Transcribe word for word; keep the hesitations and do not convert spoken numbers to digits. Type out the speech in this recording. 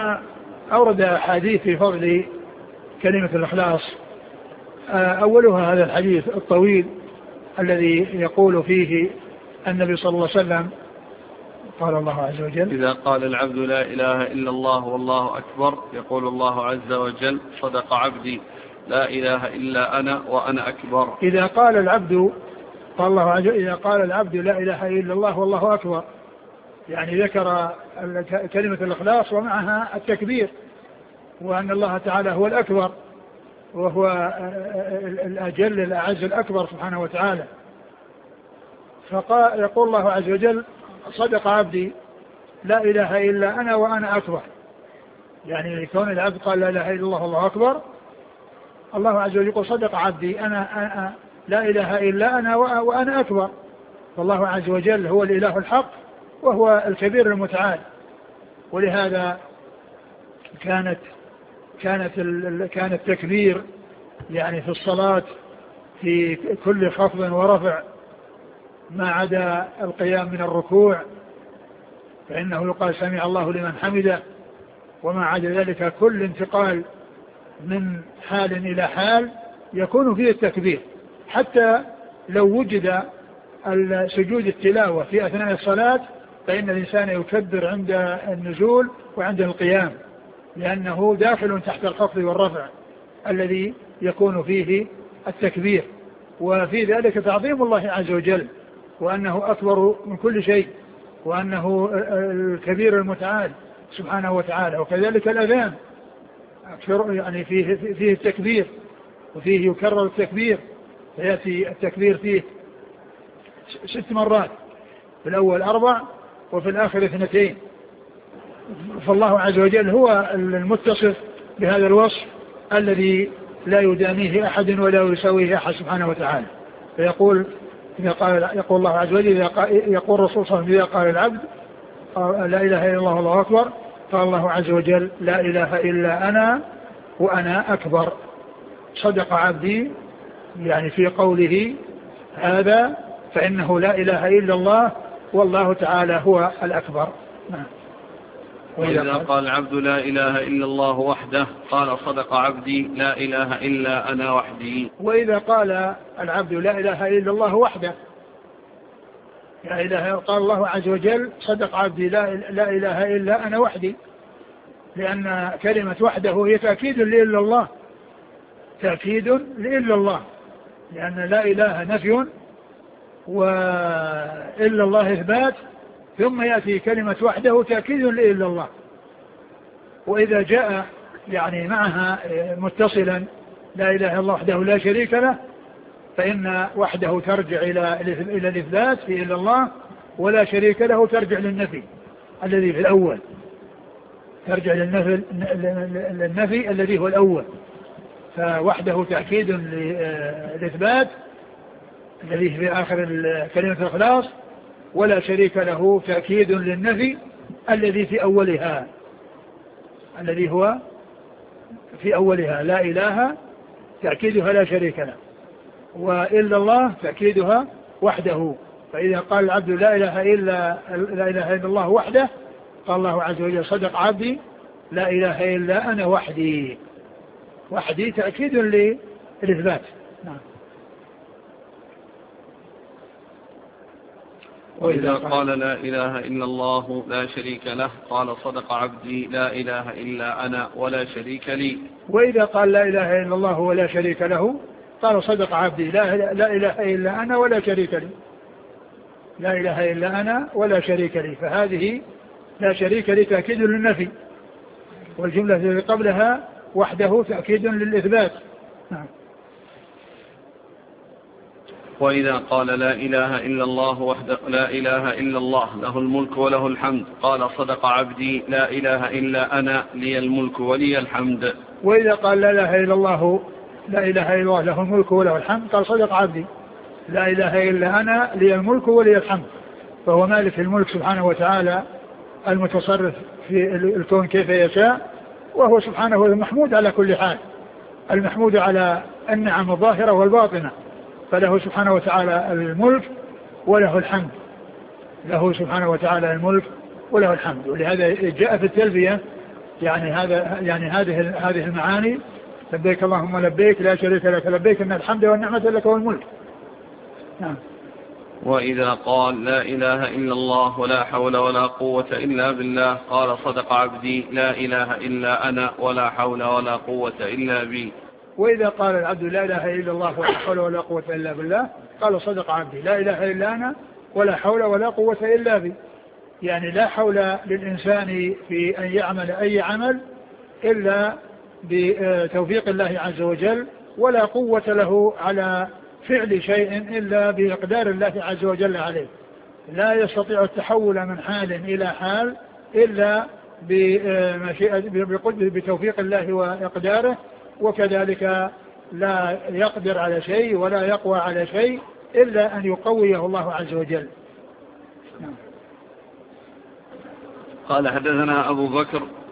أورد حديث في فضل كلمة الإخلاص. أولها هذا الحديث الطويل الذي يقول فيه النبي صلى الله عليه وسلم قال الله عز وجل: إذا قال العبد لا إله إلا الله والله أكبر يقول الله عز وجل: صدق عبدي لا إله إلا أنا وأنا أكبر. إذا قال العبد قال الله عز وجل إذا قال العبد لا إله إلا الله والله أكبر، يعني ذكر كلمة الإخلاص ومعها التكبير، وأن الله تعالى هو الأكبر وهو الأجل الأعز الأكبر سبحانه وتعالى. فقال يقول الله عز وجل: صدق عبدي لا إله إلا أنا وأنا أكبر، يعني كون العبد قال لا إله إلا الله والله أكبر، الله عز وجل يقول: صدق عبدي أنا, أنا لا إله إلا أنا وأنا أكبر. فالله عز وجل هو الإله الحق وهو الكبير المتعال. ولهذا كانت كانت كان التكبير يعني في الصلاة في كل خفض ورفع ما عدا القيام من الركوع، فإنه يقال سمع الله لمن حمده، وما عدا ذلك كل انتقال من حال إلى حال يكون فيه التكبير. حتى لو وجد سجود التلاوة في أثناء الصلاة فإن الإنسان يكبر عند النزول وعند القيام، لأنه داخل تحت الخفض والرفع الذي يكون فيه التكبير. وفي ذلك تعظيم الله عز وجل، وأنه أكبر من كل شيء، وأنه الكبير المتعال سبحانه وتعالى. وكذلك الأذان أكثر يعني فيه, فيه التكبير، وفيه يكرر التكبير، فيأتي التكبير فيه ست مرات، في الأول أربع وفي الآخر اثنتين. فالله عز وجل هو المتصف بهذا الوصف الذي لا يدانيه أحد ولا يساويه أحد سبحانه وتعالى. فيقول إذا قال يقول الله عز وجل إذا قال يقول الرسول صلى الله عليه وسلم: إذا قال العبد لا إله إلا الله والله أكبر قال الله عز وجل: لا إله إلا أنا وأنا أكبر. صدق عبدي، يعني في قوله هذا فإنه لا إله إلا الله والله تعالى هو الأكبر. نعم. وإذا قال العبد لا إله إلا الله وحده قال: صدق عبدي لا إله إلا أنا وحدي. وإذا قال العبد لا إله إلا الله وحده لا إله قال الله عز وجل: صدق عبدي لا, لا إله إلا أنا وحدي، لأن كلمة وحده هي تأكيد لإلا الله، تأكيد لإلا الله، لأن لا إله نفي وإلا الله إثبات، ثم يأتي كلمة وحده تأكيد لإلا الله. وإذا جاء يعني معها متصلا لا إله إلا الله وحده لا شريك له، فإن وحده ترجع إلى إلى الإثبات في إلا الله، ولا شريك له ترجع للنفي الذي في الأول، ترجع للنفي للنفي الذي هو الأول. فوحده تأكيد للإثبات الذي في آخر كلمة الإخلاص، ولا شريك له تأكيد للنفي الذي في أولها، الذي هو في أولها لا إله تأكيدها لا شريك له، وإلا الله تأكيدها وحده. فإذا قال العبد لا إله إلا لا إله إلا الله وحده قال الله عز وجل: صدق عبدي لا إله إلا أنا وحدي. وحدي تأكيد للإثبات. نعم. وإذا قال لا إله إلا الله لا شريك له قال: صدق عبدي لا إله إلا أنا ولا شريك لي. وإذا قال لا إله إلا الله ولا شريك له قال: صدق عبدي لا, لا إله إلا أنا ولا شريك لي. لا إله إلا أنا ولا شريك لي، فهذه لا شريك لي تأكيد للنفي، والجملة التي قبلها وحده تأكيد للإثبات. نعم. وإذا قال لا إله إلا الله وحده لا إله إلا الله له الملك وله الحمد قال: صدق عبدي لا إله إلا أنا لي الملك ولي الحمد. وإذا قال لا إله إلا الله لا إله إلا الله له الملك وله الحمد قال: صدق عبدي لا إله إلا أنا لي الملك ولي الحمد. فهو مالك الملك سبحانه وتعالى المتصرف في الكون كيف يشاء، وهو سبحانه المحمود على كل حال، المحمود على النعم الظاهرة والباطنة، فله سبحانه وتعالى الملك وله الحمد، له سبحانه وتعالى الملك وله الحمد. ولهذا جاء في التلبية يعني هذا يعني هذه هذه المعاني لبيك اللهم لبيك لا شريك لك لبيك إن الحمد والنعمة لك والملك. نعم. وإذا قال لا إله إلا الله ولا حول ولا قوة إلا بالله قال صدق عبدي لا إله إلا أنا ولا حول ولا قوة إلا بي. وإذا قال العبد لا إله إلا الله ولا حول ولا قوة إلا بالله قال صدق عبدي لا إله إلا أنا ولا حول ولا قوة إلا بي. يعني لا حول للإنسان في أن يعمل أي عمل إلا بتوفيق الله عز وجل، ولا قوة له على فعل شيء إلا بإقدار الله عز وجل عليه. لا يستطيع التحول من حال إلى حال إلا بتوفيق الله وإقداره، وكذلك لا يقدر على شيء ولا يقوى على شيء إلا أن يقويه الله عز وجل. قال حدثنا أبو بكر